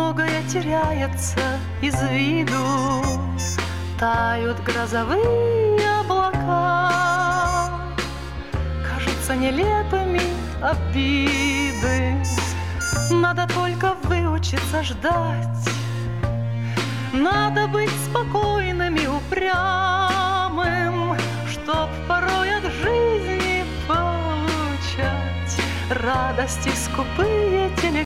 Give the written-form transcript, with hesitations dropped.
многое теряется из виду, тают грозовые облака, кажутся нелепыми обиды. Надо только выучиться ждать, надо быть спокойным и упрямым, чтоб порой от жизни получать радости скупые телеграммы.